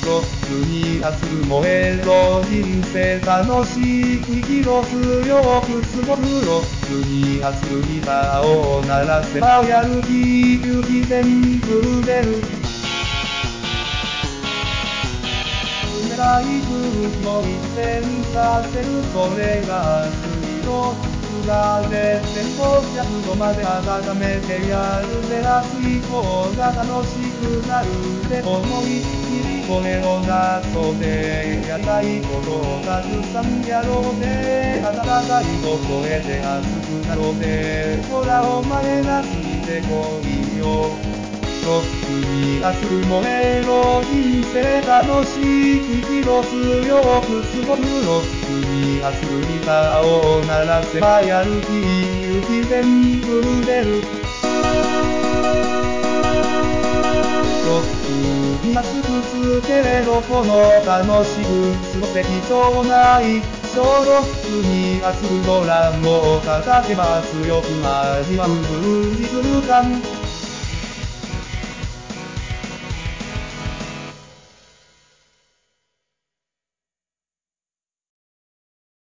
ロックに熱く燃えろ人生楽しい生きろ強く過ごすロックに熱くギターを鳴らせばやる気勇気全部出る冷たい空気を一変させるそれが水の疲れ1500度まで温めてやるぜ熱い方が楽しくなるって思いっきり声を出そうぜやりたいことをたくさんやろうぜ温かい声で熱くなろうぜほらお前がついてこいよロックに熱く燃えろ人生楽しい生きろ強く過ごすロックに熱くギターを鳴らせばやる気勇気全部出るロックに熱くつけれろこの楽しく過ごせ貴重な一生ロックに熱くドラムを叩けば強く味わう充実感